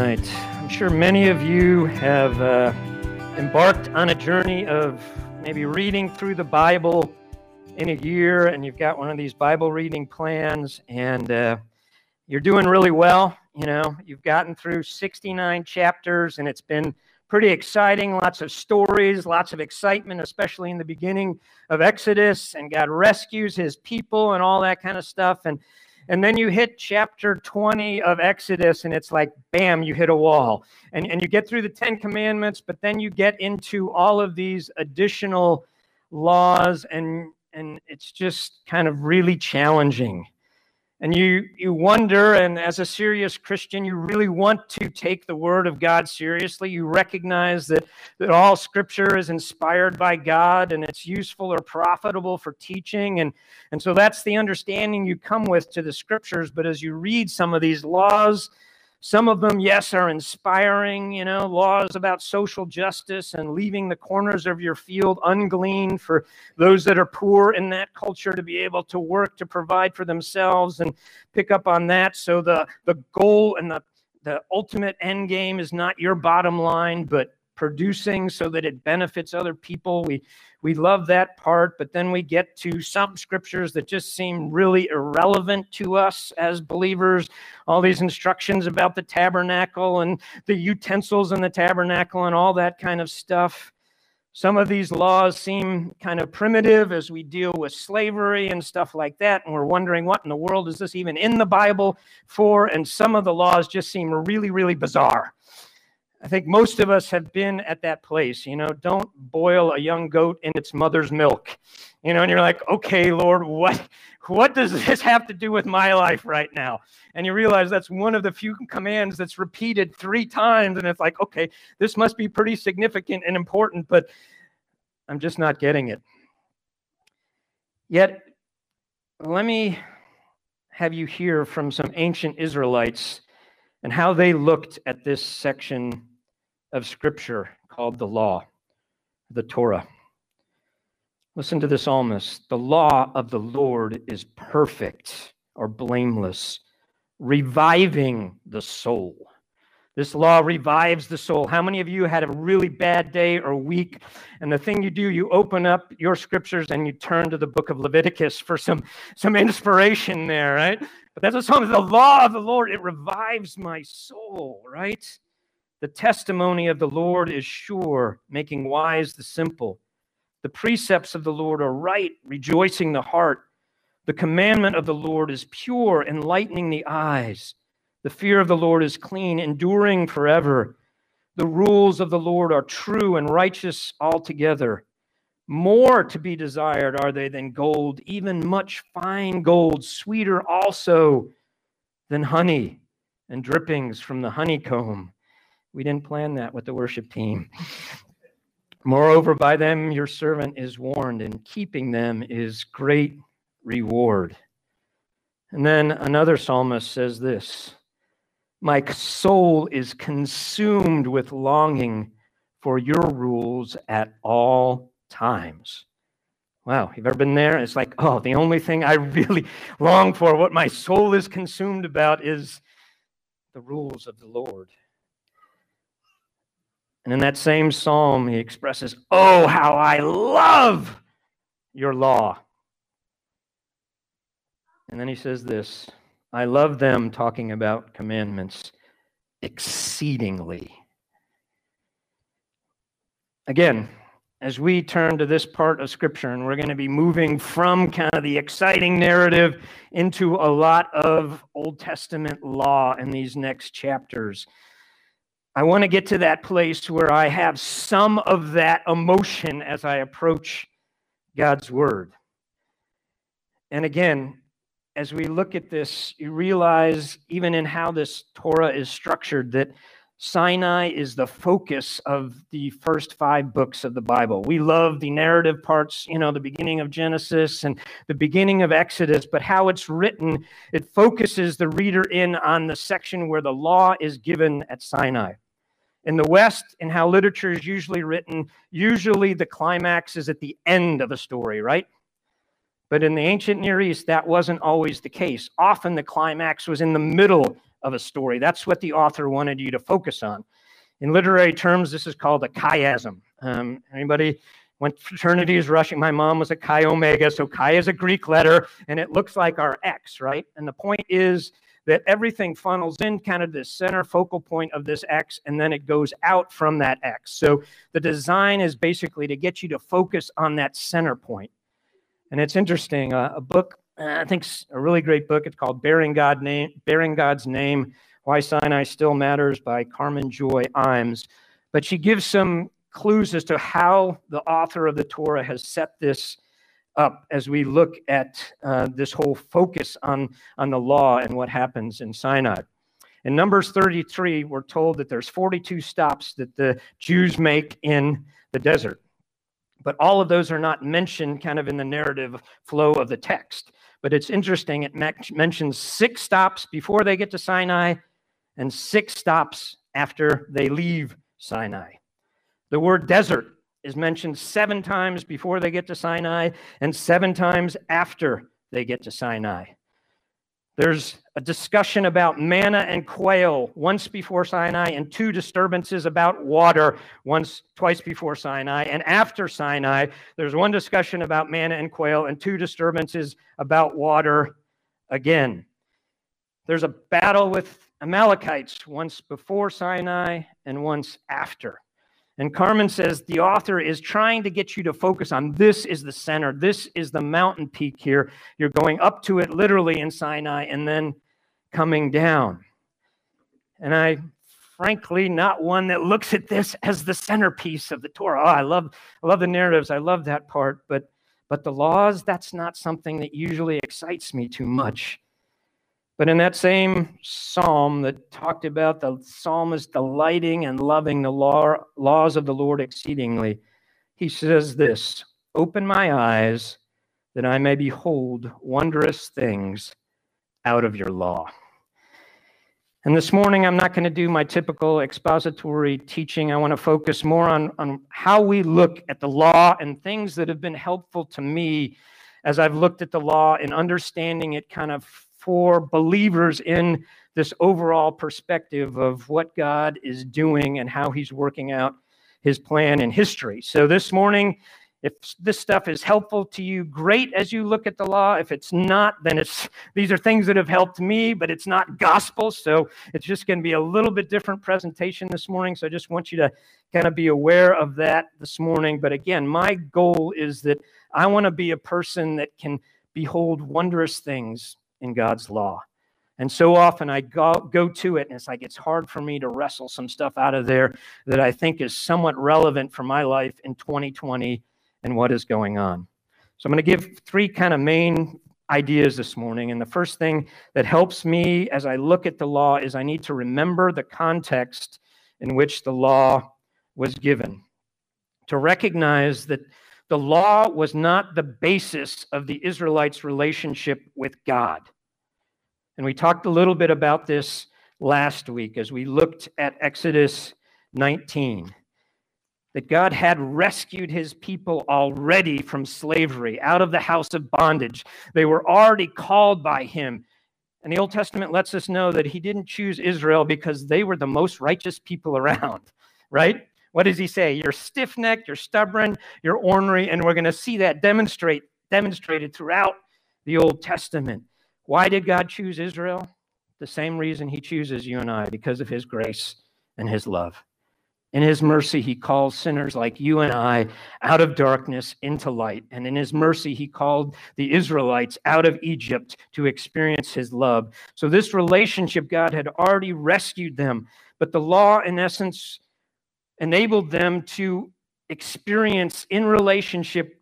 right. I'm sure many of you have embarked on a journey of maybe reading through the Bible in a year, and you've got one of these Bible reading plans, and you're doing really well. You know, you've gotten through 69 chapters, and it's been pretty exciting. Lots of stories, lots of excitement, especially in the beginning of Exodus, and God rescues his people and all that kind of stuff. And then you hit chapter 20 of Exodus, and it's like, bam, you hit a wall. And you get through the 10 Commandments, but then you get into all of these additional laws, and it's just kind of really challenging. And you wonder, and as a serious Christian, you really want to take the Word of God seriously. You recognize that all Scripture is inspired by God, and it's useful or profitable for teaching. And so that's the understanding you come with to the Scriptures. But as you read some of these laws, some of them, yes, are inspiring, you know, laws about social justice and leaving the corners of your field ungleaned for those that are poor in that culture to be able to work to provide for themselves and pick up on that. So the goal and the ultimate end game is not your bottom line, but producing so that it benefits other people. We love that part, but then we get to some scriptures that just seem really irrelevant to us as believers. All these instructions about the tabernacle and the utensils in the tabernacle and all that kind of stuff. Some of these laws seem kind of primitive as we deal with slavery and stuff like that, and we're wondering what in the world is this even in the Bible for? And some of the laws just seem really, really bizarre. I think most of us have been at that place, you know, don't boil a young goat in its mother's milk, you know, and you're like, okay, Lord, what does this have to do with my life right now? And you realize that's one of the few commands that's repeated 3 times, and it's like, okay, this must be pretty significant and important, but I'm just not getting it. Yet, let me have you hear from some ancient Israelites and how they looked at this section of Scripture called the law, the Torah. Listen to the psalmist. The law of the Lord is perfect or blameless, reviving the soul. This law revives the soul. How many of you had a really bad day or week, and the thing you do, you open up your scriptures and you turn to the book of Leviticus for some inspiration there, right? But that's a song. The law of the Lord, it revives my soul, right? The testimony of the Lord is sure, making wise the simple. The precepts of the Lord are right, rejoicing the heart. The commandment of the Lord is pure, enlightening the eyes. The fear of the Lord is clean, enduring forever. The rules of the Lord are true and righteous altogether. More to be desired are they than gold, even much fine gold, sweeter also than honey and drippings from the honeycomb. We didn't plan that with the worship team. Moreover, by them your servant is warned, and keeping them is great reward. And then another psalmist says this, my soul is consumed with longing for your rules at all times. Wow, you've ever been there? It's like, oh, the only thing I really long for, what my soul is consumed about, is the rules of the Lord. And in that same psalm, he expresses, oh, how I love your law. And then he says this, I love them, talking about commandments, exceedingly. Again, as we turn to this part of Scripture, and we're going to be moving from kind of the exciting narrative into a lot of Old Testament law in these next chapters, I want to get to that place where I have some of that emotion as I approach God's Word. And again, as we look at this, you realize, even in how this Torah is structured, that Sinai is the focus of the first 5 books of the Bible. We love the narrative parts, you know, the beginning of Genesis and the beginning of Exodus, but how it's written, it focuses the reader in on the section where the law is given at Sinai. In the West, in how literature is usually written, usually the climax is at the end of a story, right? But in the ancient Near East, that wasn't always the case. Often the climax was in the middle of a story. That's what the author wanted you to focus on. In literary terms, this is called a chiasm. Anybody went fraternities rushing? My mom was a Chi Omega, so Chi is a Greek letter, and it looks like our X, right? And the point is that everything funnels in kind of this center focal point of this X, and then it goes out from that X. So the design is basically to get you to focus on that center point. And it's interesting, a book, I think a really great book, it's called Bearing God's Name, Why Sinai Still Matters by Carmen Joy Imes. But she gives some clues as to how the author of the Torah has set this up as we look at this whole focus on the law and what happens in Sinai. In Numbers 33, we're told that there's 42 stops that the Jews make in the desert. But all of those are not mentioned kind of in the narrative flow of the text. But it's interesting, it mentions 6 stops before they get to Sinai and 6 stops after they leave Sinai. The word desert is mentioned 7 times before they get to Sinai and 7 times after they get to Sinai. There's a discussion about manna and quail once before Sinai and 2 disturbances about water twice before Sinai. And after Sinai, there's 1 discussion about manna and quail and 2 disturbances about water again. There's a battle with Amalekites once before Sinai and once after. And Carmen says the author is trying to get you to focus on this is the center. This is the mountain peak here. You're going up to it literally in Sinai and then coming down. And I, frankly, not one that looks at this as the centerpiece of the Torah. Oh, I love the narratives. I love that part. But the laws, that's not something that usually excites me too much. But in that same psalm that talked about the psalmist delighting and loving the laws of the Lord exceedingly, he says this, "Open my eyes that I may behold wondrous things out of your law." And this morning, I'm not going to do my typical expository teaching. I want to focus more on how we look at the law and things that have been helpful to me as I've looked at the law and understanding it kind of for believers in this overall perspective of what God is doing and how he's working out his plan in history. So this morning, if this stuff is helpful to you, great as you look at the law. If it's not, then these are things that have helped me, but it's not gospel. So it's just going to be a little bit different presentation this morning. So I just want you to kind of be aware of that this morning. But again, my goal is that I want to be a person that can behold wondrous things in God's law. And so often I go to it, and it's like it's hard for me to wrestle some stuff out of there that I think is somewhat relevant for my life in 2020 and what is going on. So I'm going to give 3 kind of main ideas this morning. And the first thing that helps me as I look at the law is I need to remember the context in which the law was given. To recognize that the law was not the basis of the Israelites' relationship with God. And we talked a little bit about this last week as we looked at Exodus 19. That God had rescued his people already from slavery, out of the house of bondage. They were already called by him. And the Old Testament lets us know that he didn't choose Israel because they were the most righteous people around, right? What does he say? You're stiff-necked, you're stubborn, you're ornery, and we're going to see that demonstrated throughout the Old Testament. Why did God choose Israel? The same reason he chooses you and I, because of his grace and his love. In his mercy, he calls sinners like you and I out of darkness into light. And in his mercy, he called the Israelites out of Egypt to experience his love. So this relationship, God had already rescued them. But the law, in essence, enabled them to experience in relationship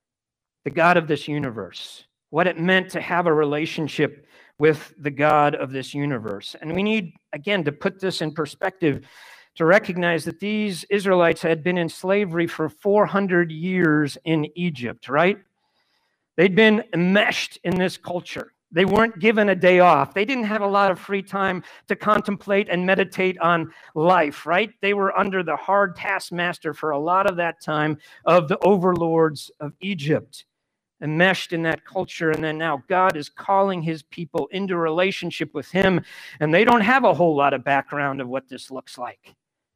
the God of this universe, what it meant to have a relationship with the God of this universe. And we need, again, to put this in perspective, to recognize that these Israelites had been in slavery for 400 years in Egypt, right? They'd been enmeshed in this culture. They weren't given a day off. They didn't have a lot of free time to contemplate and meditate on life, right? They were under the hard taskmaster for a lot of that time of the overlords of Egypt. enmeshed in that culture. And then now God is calling his people into relationship with him, and they don't have a whole lot of background of what this looks like.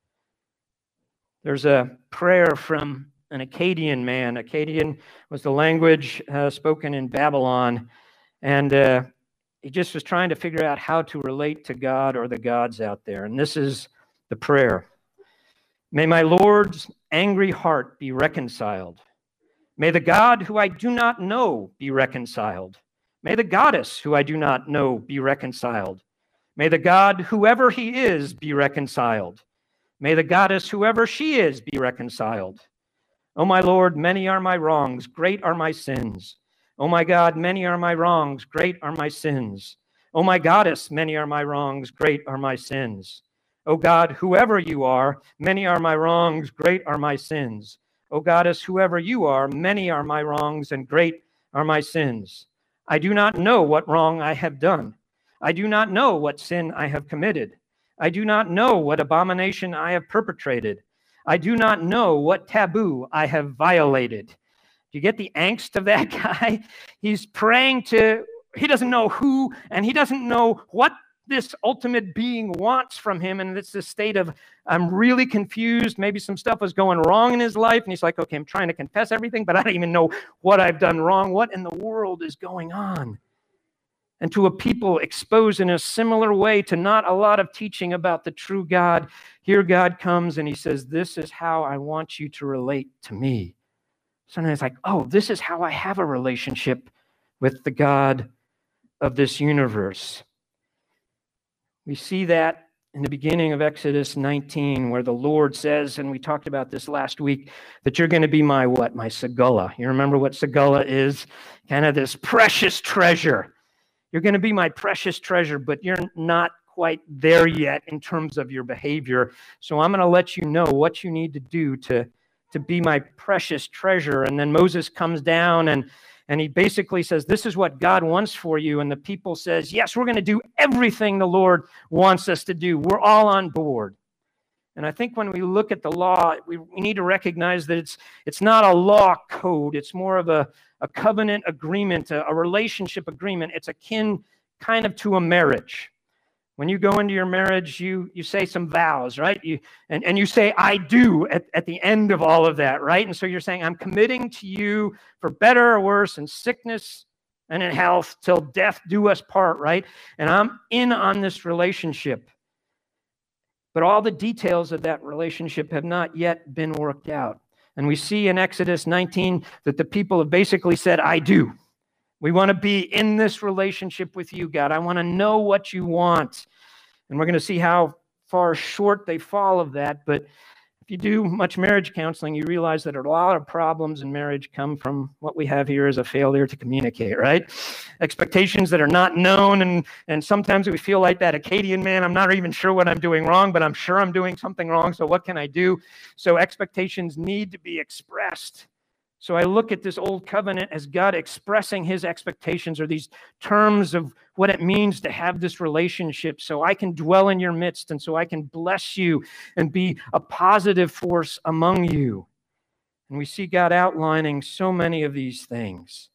There's a prayer from an Akkadian man. Akkadian was the language spoken in Babylon, and he just was trying to figure out how to relate to God or the gods out there. And this is the prayer. May my Lord's angry heart be reconciled. May the God who I do not know be reconciled. May the goddess who I do not know be reconciled. May the God, whoever he is, be reconciled. May the goddess, whoever she is, be reconciled. O my Lord, many are my wrongs, great are my sins. O my God, many are my wrongs, great are my sins. O my goddess, many are my wrongs, great are my sins. O God, whoever you are, many are my wrongs, great are my sins. O goddess, whoever you are, many are my wrongs, and great are my sins. I do not know what wrong I have done. I do not know what sin I have committed. I do not know what abomination I have perpetrated. I do not know what taboo I have violated. Do you get the angst of that guy? He's praying to, he doesn't know who, and he doesn't know what this ultimate being wants from him. And it's this state of, I'm really confused. Maybe some stuff was going wrong in his life. And he's like, okay, I'm trying to confess everything, but I don't even know what I've done wrong. What in the world is going on? And to a people exposed in a similar way to not a lot of teaching about the true God, here God comes and he says, this is how I want you to relate to me. Sometimes it's like, oh, this is how I have a relationship with the God of this universe. We see that in the beginning of Exodus 19, where the Lord says, and we talked about this last week, that you're going to be my what? My segula. You remember what segula is? Kind of this precious treasure. You're going to be my precious treasure, but you're not quite there yet in terms of your behavior. So I'm going to let you know what you need to do to be my precious treasure. And then Moses comes down and he basically says, this is what God wants for you. And the people says, yes, we're going to do everything the Lord wants us to do. We're all on board. And I think when we look at the law, we need to recognize that it's not a law code. It's more of a covenant agreement, a relationship agreement. It's akin kind of to a marriage. When you go into your marriage, you say some vows, right? And you say, I do at the end of all of that, right? And so you're saying, I'm committing to you for better or worse, in sickness and in health, till death do us part, right? And I'm in on this relationship. But all the details of that relationship have not yet been worked out. And we see in Exodus 19 that the people have basically said, I do. We want to be in this relationship with you, God. I want to know what you want. And we're going to see how far short they fall of that. But if you do much marriage counseling, you realize that a lot of problems in marriage come from what we have here is a failure to communicate, right? Expectations that are not known. And sometimes we feel like that Akkadian man, I'm not even sure what I'm doing wrong, but I'm sure I'm doing something wrong. So what can I do? So expectations need to be expressed. So I look at this old covenant as God expressing his expectations, or these terms of what it means to have this relationship, so I can dwell in your midst and so I can bless you and be a positive force among you. And we see God outlining so many of these things.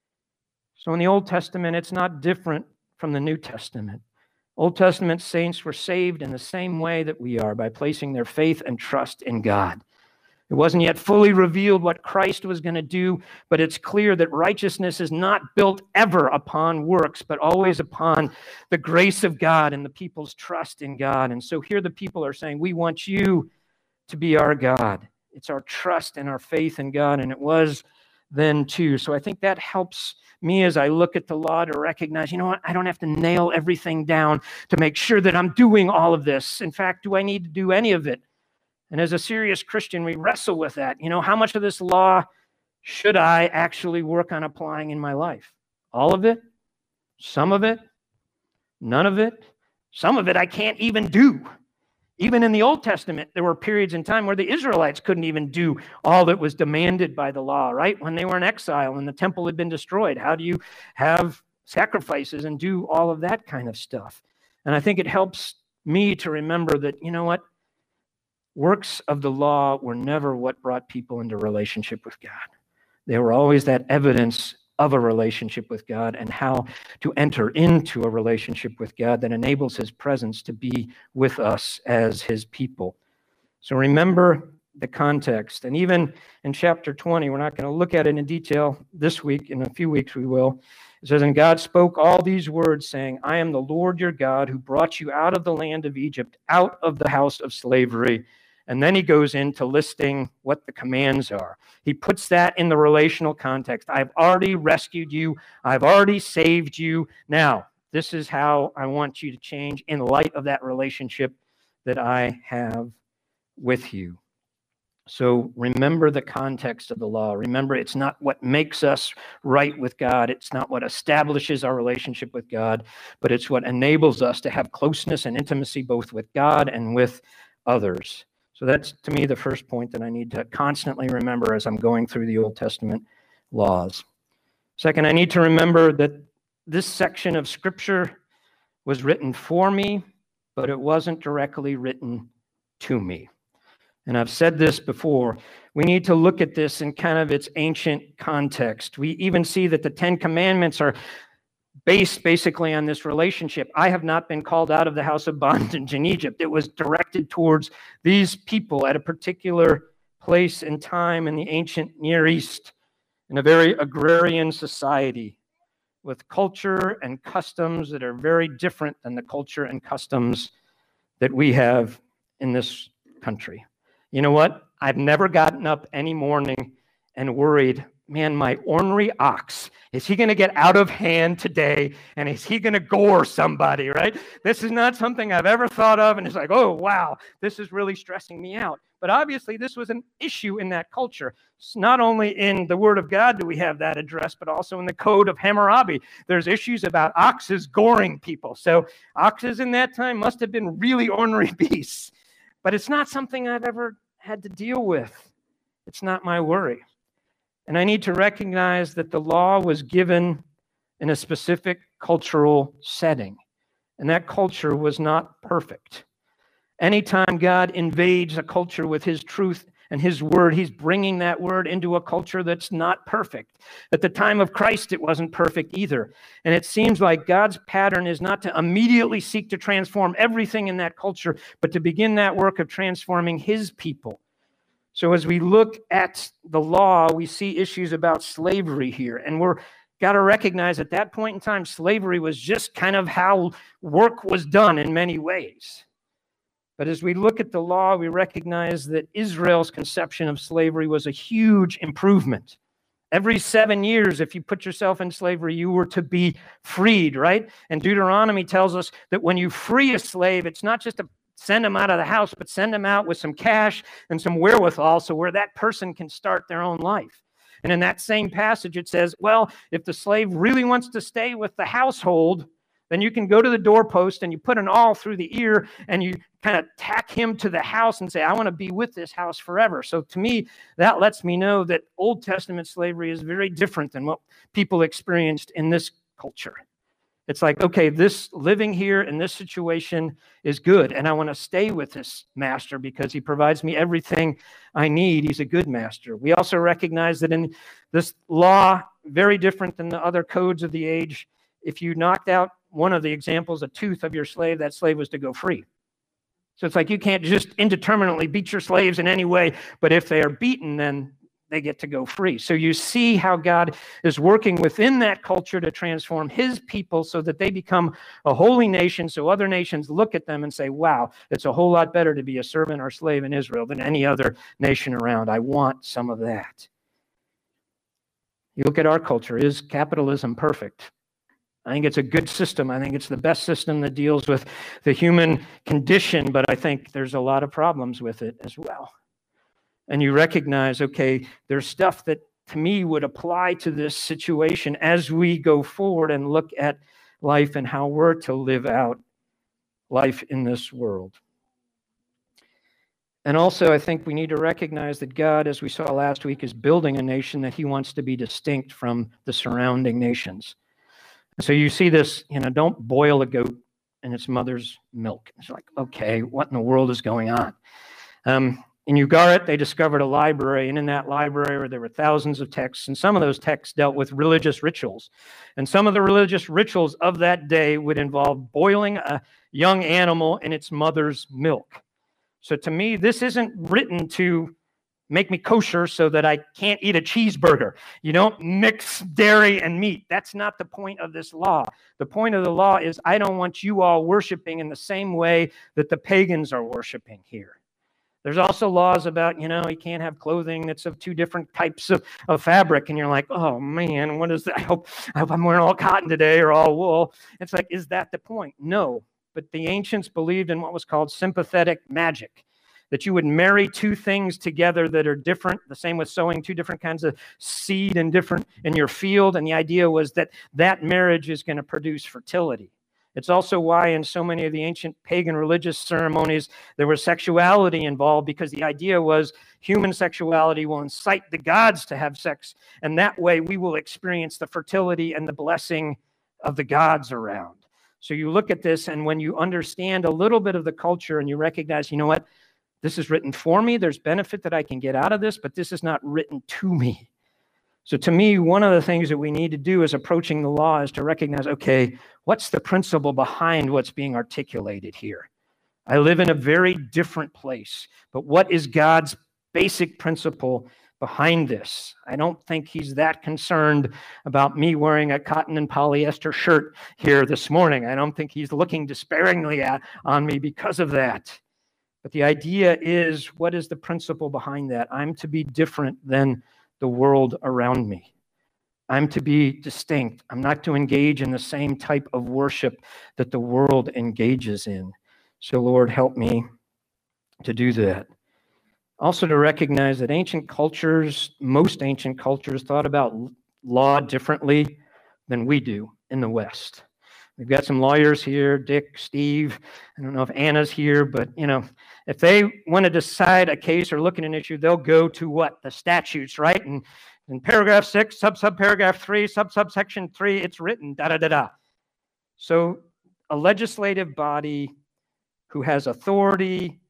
So in the Old Testament, it's not different from the New Testament. Old Testament saints were saved in the same way that we are, by placing their faith and trust in God. It wasn't yet fully revealed what Christ was going to do, but it's clear that righteousness is not built ever upon works, but always upon the grace of God and the people's trust in God. And so here the people are saying, we want you to be our God. It's our trust and our faith in God, and it was then too. So I think that helps me as I look at the law to recognize, you know what, I don't have to nail everything down to make sure that I'm doing all of this. In fact, do I need to do any of it? And as a serious Christian, we wrestle with that. You know, how much of this law should I actually work on applying in my life? All of it? Some of it? None of it? Some of it I can't even do. Even in the Old Testament, there were periods in time where the Israelites couldn't even do all that was demanded by the law, right? When they were in exile and the temple had been destroyed, how do you have sacrifices and do all of that kind of stuff? And I think it helps me to remember that, you know what? Works of the law were never what brought people into relationship with God. They were always that evidence of a relationship with God and how to enter into a relationship with God that enables his presence to be with us as his people. So remember the context. And even in chapter 20, we're not going to look at it in detail this week. In a few weeks we will. It says, "And God spoke all these words, saying, I am the Lord your God who brought you out of the land of Egypt, out of the house of slavery." And then he goes into listing what the commands are. He puts that in the relational context. I've already rescued you. I've already saved you. Now, this is how I want you to change in light of that relationship that I have with you. So remember the context of the law. Remember, it's not what makes us right with God. It's not what establishes our relationship with God, but it's what enables us to have closeness and intimacy both with God and with others. So that's, to me, the first point that I need to constantly remember as I'm going through the Old Testament laws. Second, I need to remember that this section of Scripture was written for me, but it wasn't directly written to me. And I've said this before. We need to look at this in kind of its ancient context. We even see that the Ten Commandments are based basically on this relationship. I have not been called out of the house of bondage in Egypt. It was directed towards these people at a particular place and time in the ancient Near East, in a very agrarian society with culture and customs that are very different than the culture and customs that we have in this country. You know what? I've never gotten up any morning and worried, man, my ornery ox, is he going to get out of hand today? And is he going to gore somebody, right? This is not something I've ever thought of. And it's like, oh, wow, this is really stressing me out. But obviously, this was an issue in that culture. It's not only in the Word of God do we have that addressed, but also in the Code of Hammurabi. There's issues about oxes goring people. So oxes in that time must have been really ornery beasts. But it's not something I've ever had to deal with. It's not my worry. And I need to recognize that the law was given in a specific cultural setting. And that culture was not perfect. Anytime God invades a culture with his truth and his word, he's bringing that word into a culture that's not perfect. At the time of Christ, it wasn't perfect either. And it seems like God's pattern is not to immediately seek to transform everything in that culture, but to begin that work of transforming his people. So as we look at the law, we see issues about slavery here. And we're got to recognize at that point in time, slavery was just kind of how work was done in many ways. But as we look at the law, we recognize that Israel's conception of slavery was a huge improvement. Every 7 years, if you put yourself in slavery, you were to be freed, right? And Deuteronomy tells us that when you free a slave, it's not just to send them out of the house, but send them out with some cash and some wherewithal so where that person can start their own life. And in that same passage, it says, well, if the slave really wants to stay with the household, then you can go to the doorpost and you put an awl through the ear and you kind of tack him to the house and say, I want to be with this house forever. So to me, that lets me know that Old Testament slavery is very different than what people experienced in this culture. It's like, okay, this living here in this situation is good, and I want to stay with this master because he provides me everything I need. He's a good master. We also recognize that in this law, very different than the other codes of the age, if you knocked out one of the examples, a tooth of your slave, that slave was to go free. So it's like you can't just indeterminately beat your slaves in any way, but if they are beaten, then they get to go free. So you see how God is working within that culture to transform his people so that they become a holy nation, so other nations look at them and say, wow, it's a whole lot better to be a servant or slave in Israel than any other nation around. I want some of that. You look at our culture. Is capitalism perfect? I think it's a good system. I think it's the best system that deals with the human condition, but I think there's a lot of problems with it as well. And you recognize, okay, there's stuff that to me would apply to this situation as we go forward and look at life and how we're to live out life in this world. And also, I think we need to recognize that God, as we saw last week, is building a nation that he wants to be distinct from the surrounding nations. So you see this, don't boil a goat in its mother's milk. It's like, okay, what in the world is going on? In Ugarit, they discovered a library, and in that library there were thousands of texts, and some of those texts dealt with religious rituals. And some of the religious rituals of that day would involve boiling a young animal in its mother's milk. So to me, this isn't written to make me kosher so that I can't eat a cheeseburger. You don't mix dairy and meat. That's not the point of this law. The point of the law is I don't want you all worshiping in the same way that the pagans are worshiping here. There's also laws about, you can't have clothing that's of two different types of fabric. And you're like, oh, man, what is that? I hope I'm wearing all cotton today or all wool. It's like, is that the point? No. But the ancients believed in what was called sympathetic magic, that you would marry two things together that are different, the same with sowing two different kinds of seed in your field. And the idea was that that marriage is going to produce fertility. It's also why in so many of the ancient pagan religious ceremonies, there was sexuality involved, because the idea was human sexuality will incite the gods to have sex. And that way we will experience the fertility and the blessing of the gods around. So you look at this, and when you understand a little bit of the culture and you recognize, you know what, this is written for me, there's benefit that I can get out of this, but this is not written to me. So to me, one of the things that we need to do as approaching the law is to recognize, okay, what's the principle behind what's being articulated here? I live in a very different place, but what is God's basic principle behind this? I don't think he's that concerned about me wearing a cotton and polyester shirt here this morning. I don't think he's looking despairingly on me because of that. But the idea is, what is the principle behind that? I'm to be different than the world around me. I'm to be distinct. I'm not to engage in the same type of worship that the world engages in. So Lord, help me to do that. Also to recognize that most ancient cultures thought about law differently than we do in the West. We've got some lawyers here, Dick, Steve. I don't know if Anna's here, but if they want to decide a case or look at an issue, they'll go to what? The statutes, right? And in paragraph 6, subparagraph 3, subsection 3, it's written, da-da-da-da. So a legislative body who has authority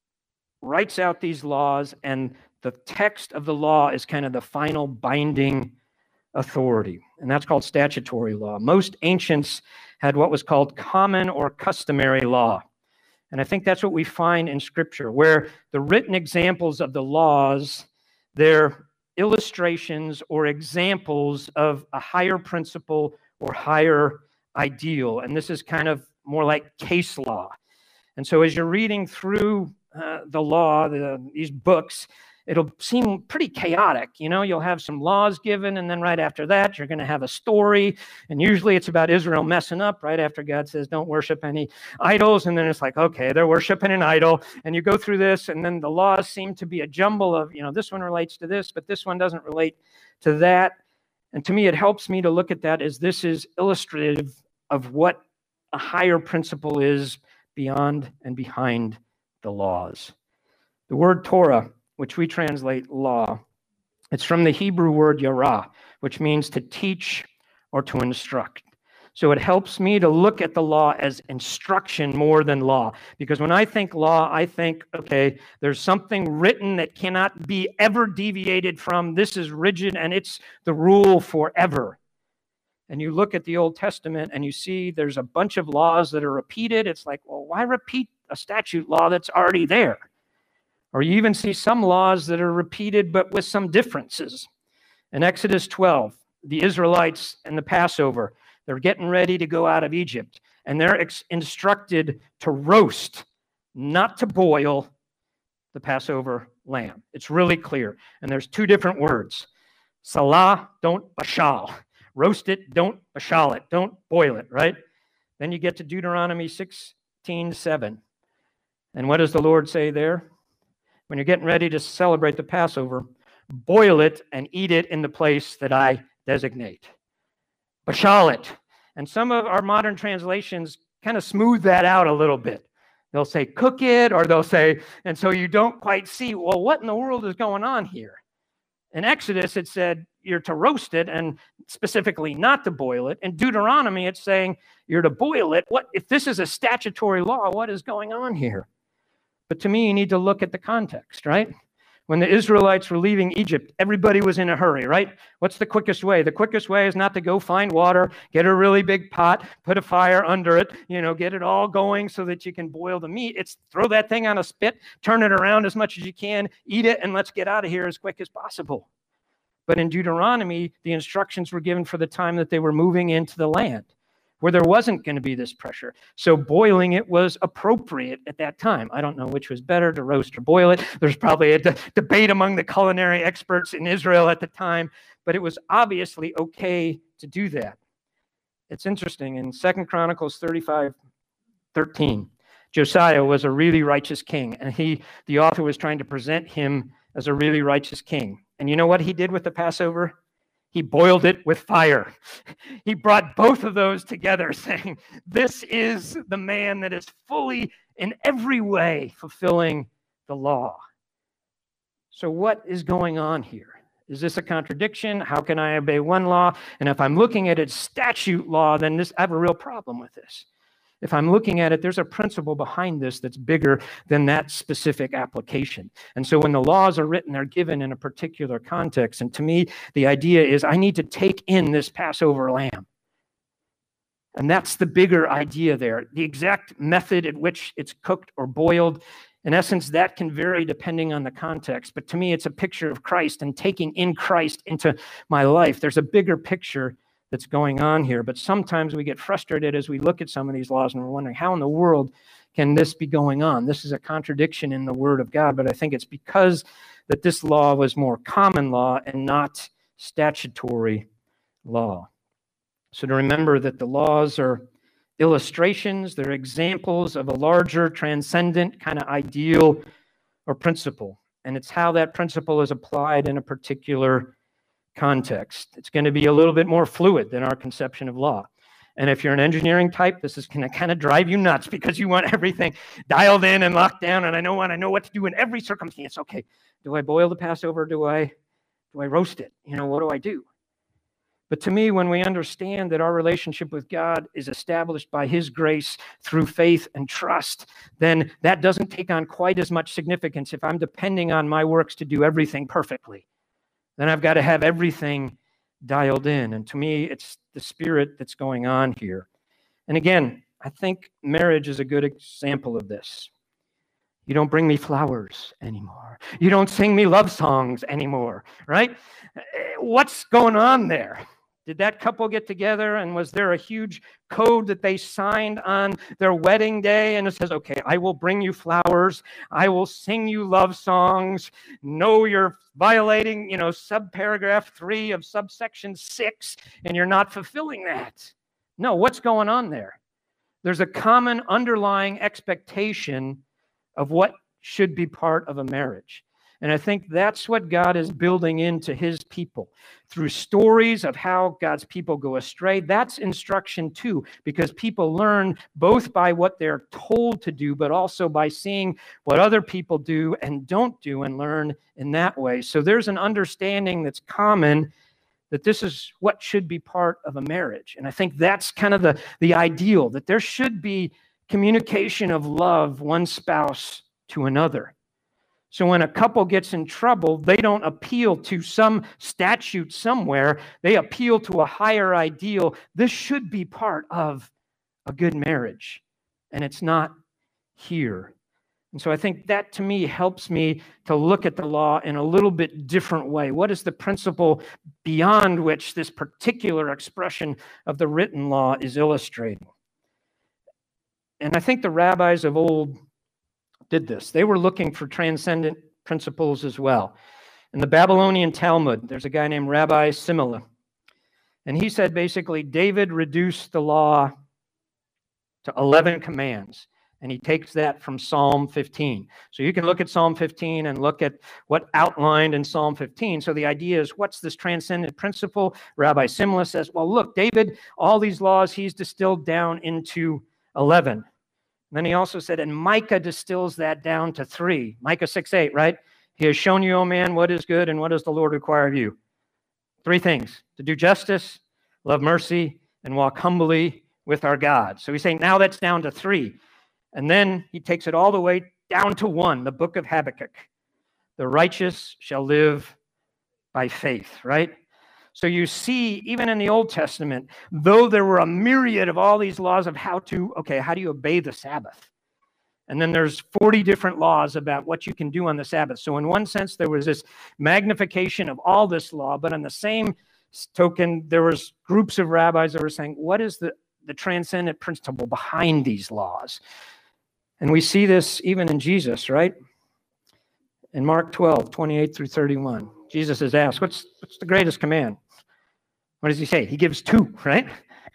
writes out these laws, and the text of the law is kind of the final binding authority, and that's called statutory law. Most ancients had what was called common or customary law, and I think that's what we find in Scripture, where the written examples of the laws, they're illustrations or examples of a higher principle or higher ideal, and this is kind of more like case law. And so as you're reading through the law, these books, it'll seem pretty chaotic. You'll have some laws given, and then right after that, you're going to have a story. And usually it's about Israel messing up right after God says, don't worship any idols. And then it's like, okay, they're worshiping an idol. And you go through this, and then the laws seem to be a jumble of, this one relates to this, but this one doesn't relate to that. And to me, it helps me to look at that as this is illustrative of what a higher principle is beyond and behind the laws. The word Torah, which we translate law, it's from the Hebrew word yarah, which means to teach or to instruct. So it helps me to look at the law as instruction more than law. Because when I think law, I think, okay, there's something written that cannot be ever deviated from. This is rigid, and it's the rule forever. And you look at the Old Testament and you see there's a bunch of laws that are repeated. It's like, well, why repeat a statute law that's already there? Or you even see some laws that are repeated but with some differences. In Exodus 12, the Israelites and the Passover, they're getting ready to go out of Egypt, and they're instructed to roast, not to boil, the Passover lamb. It's really clear. And there's two different words. Salah, don't bashal. Roast it, don't bashal it. Don't boil it, right? Then you get to Deuteronomy 16:7. And what does the Lord say there? When you're getting ready to celebrate the Passover, boil it and eat it in the place that I designate. Bashal it. And some of our modern translations kind of smooth that out a little bit. They'll say cook it, or they'll say, and so you don't quite see, well, what in the world is going on here? In Exodus, it said you're to roast it, and specifically not to boil it. In Deuteronomy, it's saying you're to boil it. What if this is a statutory law? What is going on here? But to me, you need to look at the context, right? When the Israelites were leaving Egypt, everybody was in a hurry, right? What's the quickest way? The quickest way is not to go find water, get a really big pot, put a fire under it, get it all going so that you can boil the meat. It's throw that thing on a spit, turn it around as much as you can, eat it, and let's get out of here as quick as possible. But in Deuteronomy, the instructions were given for the time that they were moving into the land, where there wasn't going to be this pressure. So boiling it was appropriate at that time. I don't know which was better, to roast or boil it. There's probably a debate among the culinary experts in Israel at the time, but it was obviously okay to do that. It's interesting, in 2 Chronicles 35:13, Josiah was a really righteous king, and the author was trying to present him as a really righteous king. And you know what he did with the Passover? He boiled it with fire. He brought both of those together, saying, this is the man that is fully, in every way, fulfilling the law. So what is going on here? Is this a contradiction? How can I obey one law? And if I'm looking at it statute law, then I have a real problem with this. If I'm looking at it, there's a principle behind this that's bigger than that specific application. And so when the laws are written, they're given in a particular context. And to me, the idea is I need to take in this Passover lamb. And that's the bigger idea there. The exact method at which it's cooked or boiled, in essence, that can vary depending on the context. But to me, it's a picture of Christ and taking in Christ into my life. There's a bigger picture that's going on here. But sometimes we get frustrated as we look at some of these laws and we're wondering, how in the world can this be going on? This is a contradiction in the Word of God, but I think it's because that this law was more common law and not statutory law. So to remember that the laws are illustrations, they're examples of a larger, transcendent kind of ideal or principle. And it's how that principle is applied in a particular context. It's going to be a little bit more fluid than our conception of law. And if you're an engineering type, this is going to kind of drive you nuts because you want everything dialed in and locked down. And I know what to do in every circumstance. Okay, do I boil the Passover? Do I roast it? What do I do? But to me, when we understand that our relationship with God is established by His grace through faith and trust, then that doesn't take on quite as much significance if I'm depending on my works to do everything perfectly. Then I've got to have everything dialed in. And to me, it's the spirit that's going on here. And again, I think marriage is a good example of this. You don't bring me flowers anymore. You don't sing me love songs anymore, right? What's going on there? Did that couple get together and was there a huge code that they signed on their wedding day? And it says, okay, I will bring you flowers. I will sing you love songs. No, you're violating, subparagraph 3 of subsection 6, and you're not fulfilling that. No, what's going on there? There's a common underlying expectation of what should be part of a marriage. And I think that's what God is building into His people. Through stories of how God's people go astray, that's instruction too, because people learn both by what they're told to do, but also by seeing what other people do and don't do and learn in that way. So there's an understanding that's common that this is what should be part of a marriage. And I think that's kind of the ideal, that there should be communication of love, one spouse to another. So when a couple gets in trouble, they don't appeal to some statute somewhere. They appeal to a higher ideal. This should be part of a good marriage, and it's not here. And so I think that, to me, helps me to look at the law in a little bit different way. What is the principle beyond which this particular expression of the written law is illustrating? And I think the rabbis of old did this. They were looking for transcendent principles as well. In the Babylonian Talmud, there's a guy named Rabbi Simila. And he said basically, David reduced the law to 11 commands. And he takes that from Psalm 15. So you can look at Psalm 15 and look at what outlined in Psalm 15. So the idea is, what's this transcendent principle? Rabbi Simla says, well, look, David, all these laws he's distilled down into 11. And then he also said, and Micah distills that down to 3. Micah 6:8, right? He has shown you, O man, what is good and what does the Lord require of you? 3 things: to do justice, love mercy, and walk humbly with our God. So he's saying now that's down to 3. And then he takes it all the way down to one, the book of Habakkuk. The righteous shall live by faith, right? So you see, even in the Old Testament, though there were a myriad of all these laws of how do you obey the Sabbath? And then there's 40 different laws about what you can do on the Sabbath. So in one sense, there was this magnification of all this law, but on the same token, there was groups of rabbis that were saying, what is the transcendent principle behind these laws? And we see this even in Jesus, right? In Mark 12, 28 through 31, Jesus is asked, what's the greatest command? What does he say? He gives two, right?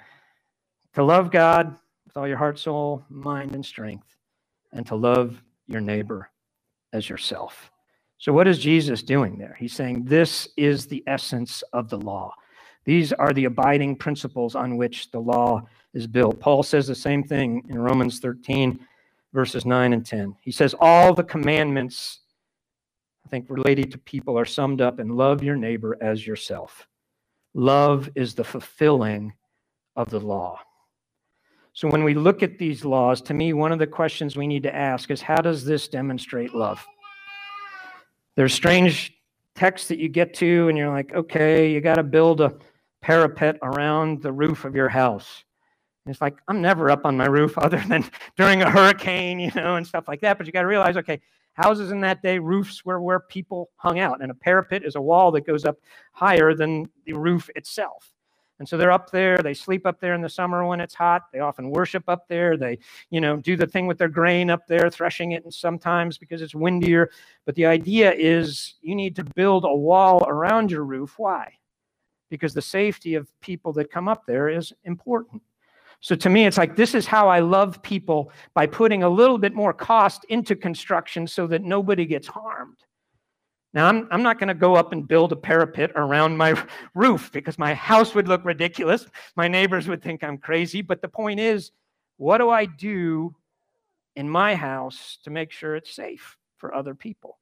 To love God with all your heart, soul, mind, and strength, and to love your neighbor as yourself. So what is Jesus doing there? He's saying this is the essence of the law. These are the abiding principles on which the law is built. Paul says the same thing in Romans 13, verses 9 and 10. He says all the commandments, I think, related to people are summed up in love your neighbor as yourself. Love is the fulfilling of the law. So when we look at these laws, to me, one of the questions we need to ask is, how does this demonstrate love? There's strange texts that you get to, and you're like, okay, you got to build a parapet around the roof of your house. And it's like, I'm never up on my roof other than during a hurricane, and stuff like that. But you got to realize, okay, houses in that day, roofs were where people hung out. And a parapet is a wall that goes up higher than the roof itself. And so they're up there. They sleep up there in the summer when it's hot. They often worship up there. They, do the thing with their grain up there, threshing it, and sometimes because it's windier. But the idea is you need to build a wall around your roof. Why? Because the safety of people that come up there is important. So to me, it's like, this is how I love people, by putting a little bit more cost into construction so that nobody gets harmed. Now, I'm not going to go up and build a parapet around my roof because my house would look ridiculous. My neighbors would think I'm crazy. But the point is, what do I do in my house to make sure it's safe for other people?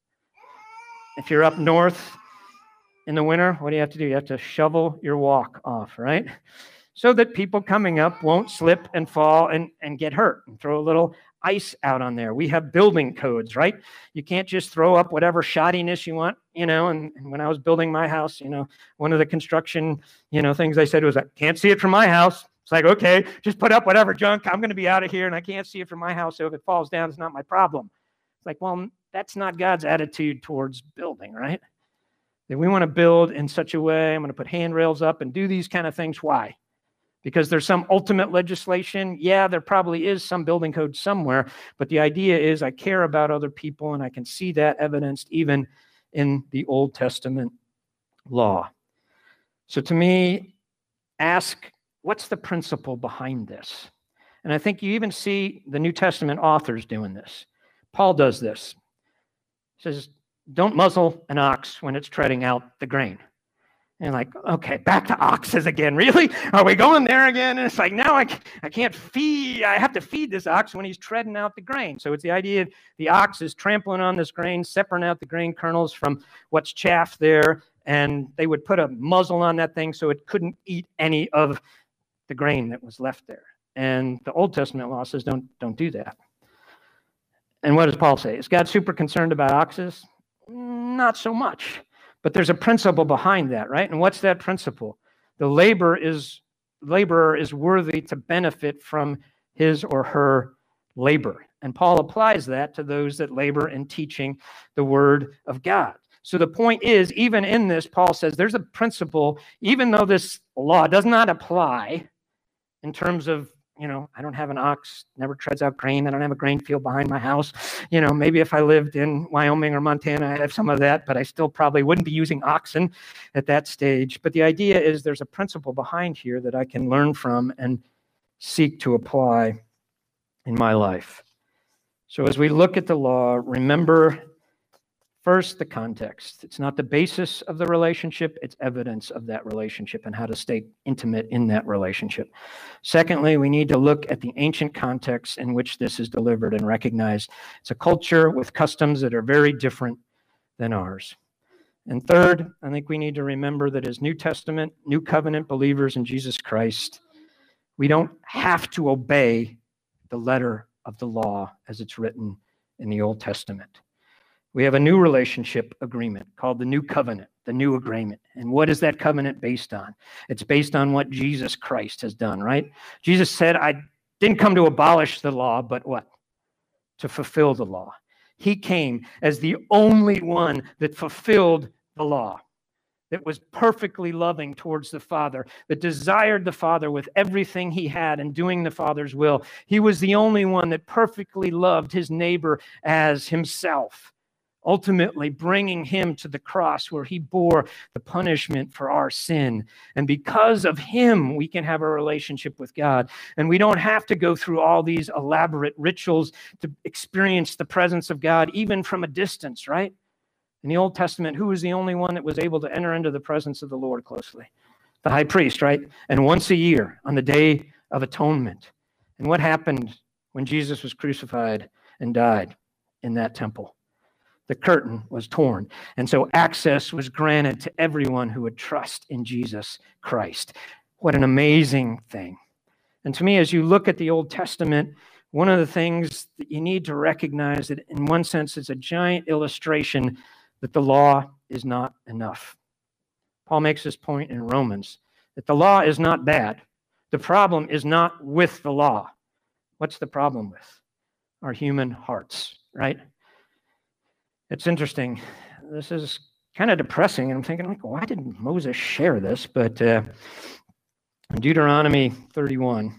If you're up north in the winter, what do you have to do? You have to shovel your walk off, right? So that people coming up won't slip and fall and get hurt, and throw a little ice out on there. We have building codes, right? You can't just throw up whatever shoddiness you want, and when I was building my house, one of the construction, things I said was, I can't see it from my house. It's like, okay, just put up whatever junk. I'm going to be out of here and I can't see it from my house. So if it falls down, it's not my problem. It's like, well, that's not God's attitude towards building, right? That we want to build in such a way, I'm going to put handrails up and do these kind of things. Why? Because there's some ultimate legislation. Yeah, there probably is some building code somewhere, but the idea is I care about other people, and I can see that evidenced even in the Old Testament law. So to me, ask, what's the principle behind this? And I think you even see the New Testament authors doing this. Paul does this. He says, don't muzzle an ox when it's treading out the grain. And like, okay, back to oxes again. Really? Are we going there again? And it's like, now I can't feed. I have to feed this ox when he's treading out the grain. So it's the idea the ox is trampling on this grain, separating out the grain kernels from what's chaff there. And they would put a muzzle on that thing so it couldn't eat any of the grain that was left there. And the Old Testament law says don't do that. And what does Paul say? Is God super concerned about oxes? Not so much. But there's a principle behind that, right? And what's that principle? The laborer is worthy to benefit from his or her labor. And Paul applies that to those that labor in teaching the word of God. So the point is, even in this, Paul says there's a principle, even though this law does not apply in terms of, I don't have an ox, never treads out grain. I don't have a grain field behind my house. Maybe if I lived in Wyoming or Montana, I'd have some of that, but I still probably wouldn't be using oxen at that stage. But the idea is there's a principle behind here that I can learn from and seek to apply in my life. So as we look at the law, remember first, the context. It's not the basis of the relationship, it's evidence of that relationship and how to stay intimate in that relationship. Secondly, we need to look at the ancient context in which this is delivered and recognize it's a culture with customs that are very different than ours. And third, I think we need to remember that as New Testament, New Covenant believers in Jesus Christ, we don't have to obey the letter of the law as it's written in the Old Testament. We have a new relationship agreement called the New Covenant, the New Agreement. And what is that covenant based on? It's based on what Jesus Christ has done, right? Jesus said, I didn't come to abolish the law, but what? To fulfill the law. He came as the only one that fulfilled the law, that was perfectly loving towards the Father, that desired the Father with everything he had and doing the Father's will. He was the only one that perfectly loved his neighbor as himself, ultimately bringing him to the cross where he bore the punishment for our sin. And because of him, we can have a relationship with God. And we don't have to go through all these elaborate rituals to experience the presence of God, even from a distance, right? In the Old Testament, who was the only one that was able to enter into the presence of the Lord closely? The high priest, right? And once a year on the Day of Atonement. And what happened when Jesus was crucified and died in that temple? The curtain was torn. And so access was granted to everyone who would trust in Jesus Christ. What an amazing thing. And to me, as you look at the Old Testament, one of the things that you need to recognize that in one sense is a giant illustration that the law is not enough. Paul makes this point in Romans, that the law is not bad. The problem is not with the law. What's the problem with? Our human hearts, right? It's interesting. This is kind of depressing, and I'm thinking, like, why didn't Moses share this? But in Deuteronomy 31,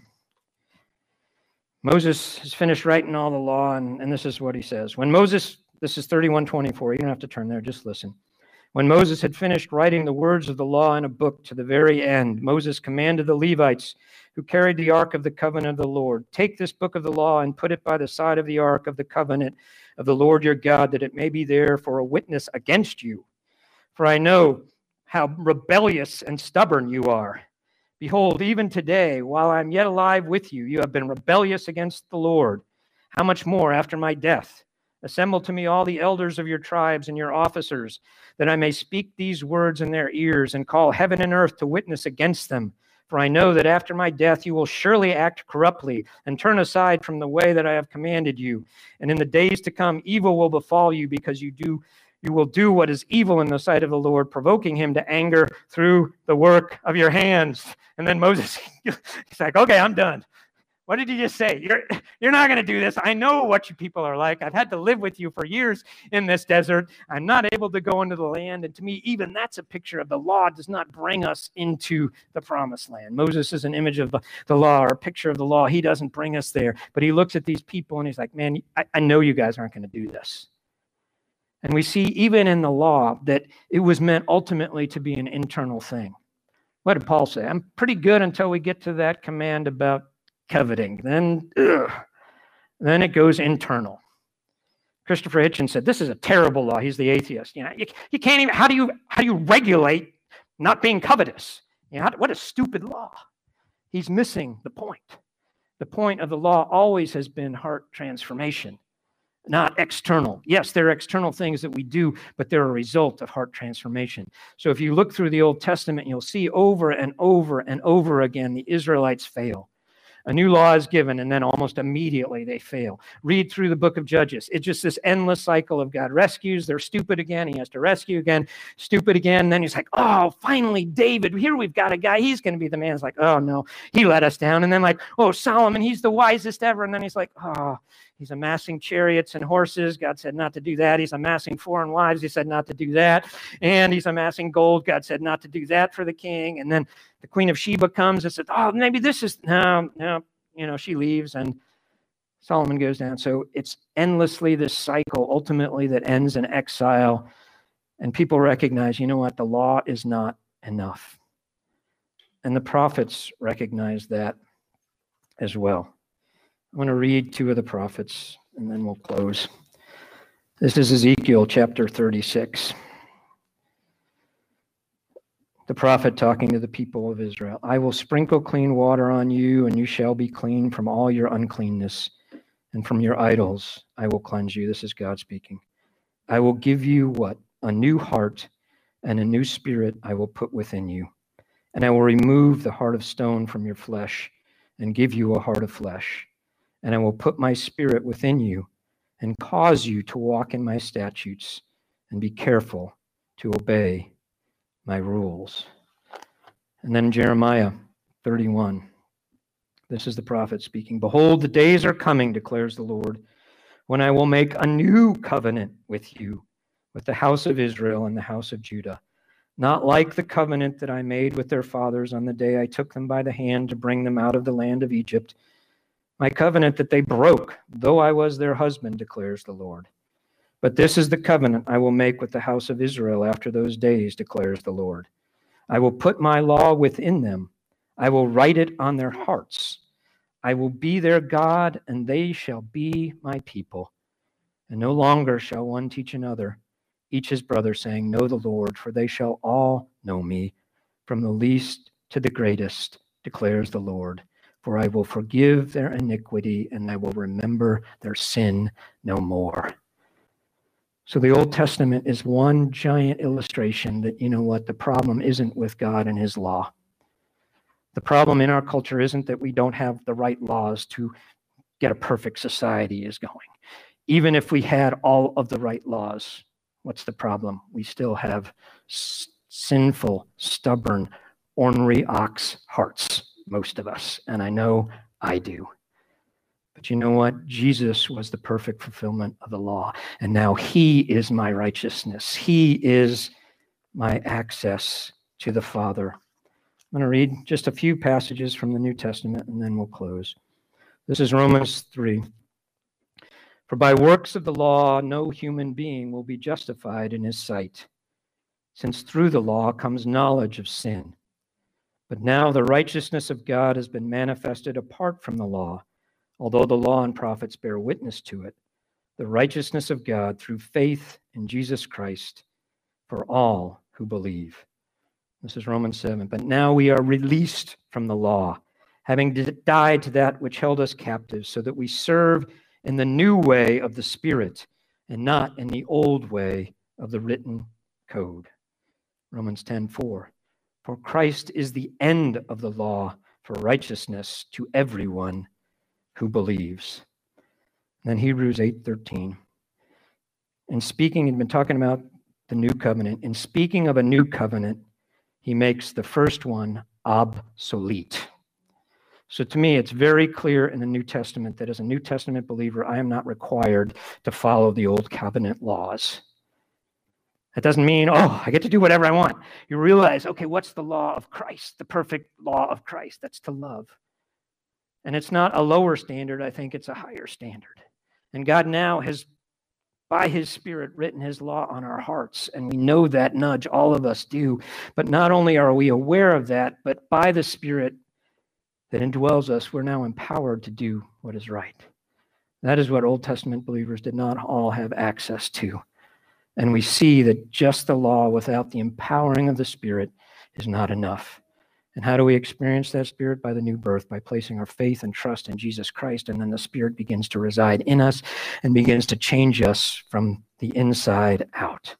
Moses has finished writing all the law, and this is what he says. When Moses, this is 31:24, you don't have to turn there, just listen. When Moses had finished writing the words of the law in a book to the very end, Moses commanded the Levites who carried the ark of the covenant of the Lord, take this book of the law and put it by the side of the ark of the covenant of the Lord your God, that it may be there for a witness against you. For I know how rebellious and stubborn you are. Behold, even today, while I am yet alive with you, you have been rebellious against the Lord. How much more after my death? Assemble to me all the elders of your tribes and your officers, that I may speak these words in their ears and call heaven and earth to witness against them. For I know that after my death you will surely act corruptly and turn aside from the way that I have commanded you. And in the days to come, evil will befall you, because you will do what is evil in the sight of the Lord, provoking him to anger through the work of your hands. And then Moses, he's like, okay, I'm done. What did he just say? You're not going to do this. I know what you people are like. I've had to live with you for years in this desert. I'm not able to go into the land. And to me, even that's a picture of the law does not bring us into the promised land. Moses is an image of the law, or a picture of the law. He doesn't bring us there. But he looks at these people and he's like, man, I know you guys aren't going to do this. And we see even in the law that it was meant ultimately to be an internal thing. What did Paul say? I'm pretty good until we get to that command about coveting. Then it goes internal. Christopher Hitchens said, this is a terrible law. He's the atheist. You can't even, how do you regulate not being covetous? What a stupid law. He's missing the point. The point of the law always has been heart transformation, not external. Yes, there are external things that we do, but they're a result of heart transformation. So if you look through the Old Testament, you'll see over and over and over again, the Israelites fail. A new law is given, and then almost immediately they fail. Read through the book of Judges. It's just this endless cycle of God rescues. They're stupid again. He has to rescue again. Stupid again. And then he's like, oh, finally, David. Here we've got a guy. He's going to be the man. It's like, oh, no, he let us down. And then like, oh, Solomon, he's the wisest ever. And then he's like, oh, he's amassing chariots and horses. God said not to do that. He's amassing foreign wives. He said not to do that. And he's amassing gold. God said not to do that for the king. And then the Queen of Sheba comes and says, oh, maybe this is, no. She leaves and Solomon goes down. So it's endlessly this cycle ultimately that ends in exile. And people recognize, you know what, the law is not enough. And the prophets recognize that as well. I want to read two of the prophets and then we'll close. This is Ezekiel chapter 36. The prophet talking to the people of Israel. I will sprinkle clean water on you, and you shall be clean from all your uncleanness, and from your idols I will cleanse you. This is God speaking. I will give you what? A new heart, and a new spirit I will put within you. And I will remove the heart of stone from your flesh, and give you a heart of flesh. And I will put my spirit within you, and cause you to walk in my statutes and be careful to obey my rules. And then Jeremiah 31. This is the prophet speaking. Behold, the days are coming, declares the Lord, when I will make a new covenant with you, with the house of Israel and the house of Judah, not like the covenant that I made with their fathers on the day I took them by the hand to bring them out of the land of Egypt, my covenant that they broke, though I was their husband, declares the Lord. But this is the covenant I will make with the house of Israel after those days, declares the Lord. I will put my law within them. I will write it on their hearts. I will be their God, and they shall be my people. And no longer shall one teach another, each his brother, saying, Know the Lord, for they shall all know me, from the least to the greatest, declares the Lord. For I will forgive their iniquity, and I will remember their sin no more. So the Old Testament is one giant illustration that, you know what, the problem isn't with God and his law. The problem in our culture isn't that we don't have the right laws to get a perfect society is going. Even if we had all of the right laws, what's the problem? We still have sinful, stubborn, ornery ox hearts, most of us. And I know I do. But you know what? Jesus was the perfect fulfillment of the law. And now he is my righteousness. He is my access to the Father. I'm going to read just a few passages from the New Testament, and then we'll close. This is Romans 3. For by works of the law, no human being will be justified in his sight, since through the law comes knowledge of sin. But now the righteousness of God has been manifested apart from the law, although the law and prophets bear witness to it, the righteousness of God through faith in Jesus Christ for all who believe. This is Romans 7. But now we are released from the law, having died to that which held us captive, so that we serve in the new way of the Spirit and not in the old way of the written code. Romans 10:4. For Christ is the end of the law for righteousness to everyone who believes. And then Hebrews 8:13. In speaking, he'd been talking about the new covenant. In speaking of a new covenant, he makes the first one obsolete. So to me, it's very clear in the New Testament that as a New Testament believer, I am not required to follow the old covenant laws. That doesn't mean, I get to do whatever I want. You realize, okay, what's the law of Christ, the perfect law of Christ? That's to love. And it's not a lower standard. I think it's a higher standard. And God now has, by his Spirit, written his law on our hearts. And we know that nudge, all of us do. But not only are we aware of that, but by the Spirit that indwells us, we're now empowered to do what is right. That is what Old Testament believers did not all have access to. And we see that just the law without the empowering of the Spirit is not enough. And how do we experience that Spirit? By the new birth, by placing our faith and trust in Jesus Christ. And then the Spirit begins to reside in us and begins to change us from the inside out.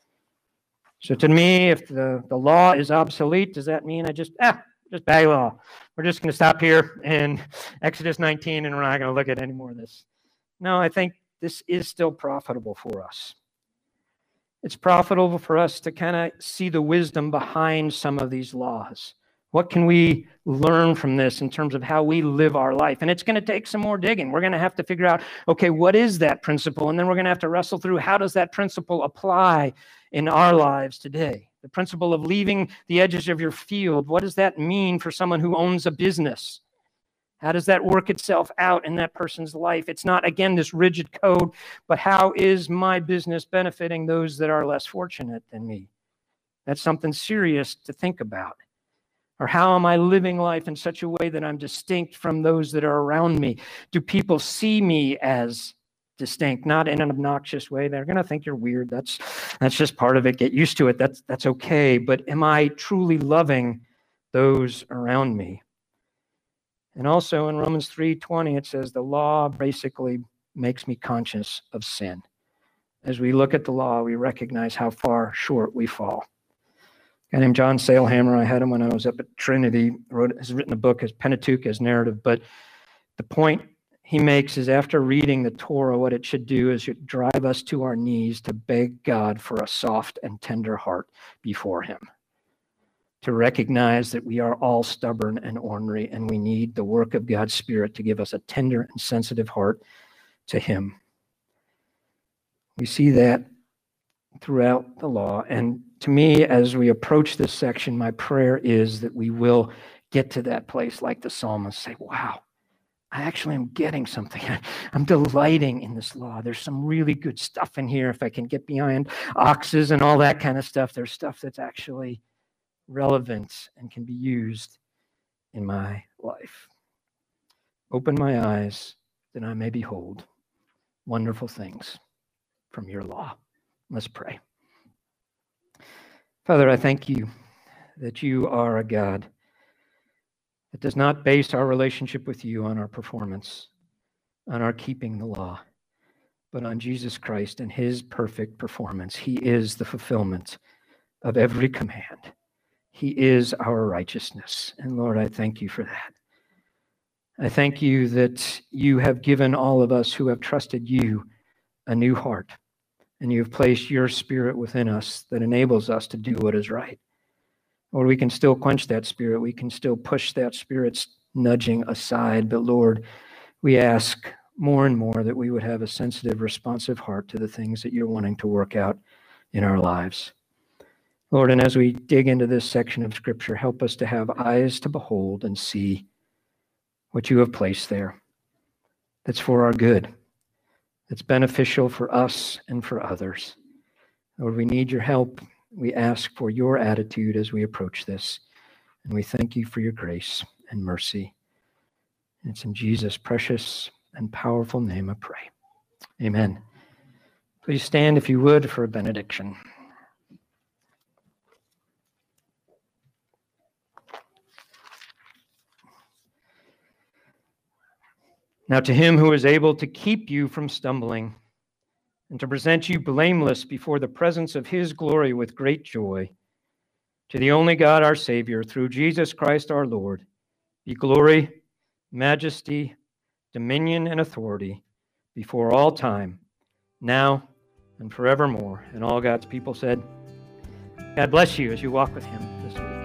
So to me, if the law is obsolete, does that mean I just bad law? We're just going to stop here in Exodus 19 and we're not going to look at any more of this. No, I think this is still profitable for us. It's profitable for us to kind of see the wisdom behind some of these laws. What can we learn from this in terms of how we live our life? And it's going to take some more digging. We're going to have to figure out, okay, what is that principle? And then we're going to have to wrestle through, how does that principle apply in our lives today? The principle of leaving the edges of your field, what does that mean for someone who owns a business? How does that work itself out in that person's life? It's not, again, this rigid code, but how is my business benefiting those that are less fortunate than me? That's something serious to think about. Or how am I living life in such a way that I'm distinct from those that are around me? Do people see me as distinct, not in an obnoxious way? They're going to think you're weird. That's just part of it. Get used to it. That's okay. But am I truly loving those around me? And also in Romans 3:20, it says the law basically makes me conscious of sin. As we look at the law, we recognize how far short we fall. A guy named John Sailhammer, I had him when I was up at Trinity, has written a book as Pentateuch as narrative, but the point he makes is after reading the Torah, what it should do is it drive us to our knees to beg God for a soft and tender heart before him, to recognize that we are all stubborn and ornery, and we need the work of God's Spirit to give us a tender and sensitive heart to him. We see that throughout the law. And to me, as we approach this section, my prayer is that we will get to that place like the psalmist, say, wow, I actually am getting something. I'm delighting in this law. There's some really good stuff in here. If I can get behind oxes and all that kind of stuff, there's stuff that's actually relevant and can be used in my life. Open my eyes that I may behold wonderful things from your law. Let's pray. Father, I thank you that you are a God that does not base our relationship with you on our performance, on our keeping the law, but on Jesus Christ and his perfect performance. He is the fulfillment of every command. He is our righteousness. And Lord, I thank you for that. I thank you that you have given all of us who have trusted you a new heart, and you have placed your Spirit within us that enables us to do what is right. Or we can still quench that Spirit. We can still push that Spirit's nudging aside. But Lord, we ask more and more that we would have a sensitive, responsive heart to the things that you're wanting to work out in our lives. Lord, and as we dig into this section of Scripture, help us to have eyes to behold and see what you have placed there that's for our good, that's beneficial for us and for others. Lord, we need your help. We ask for your attitude as we approach this, and we thank you for your grace and mercy. And it's in Jesus' precious and powerful name I pray. Amen. Please stand, if you would, for a benediction. Now to him who is able to keep you from stumbling and to present you blameless before the presence of his glory with great joy, to the only God our Savior, through Jesus Christ our Lord, be glory, majesty, dominion, and authority before all time, now and forevermore. And all God's people said, God bless you as you walk with him this week.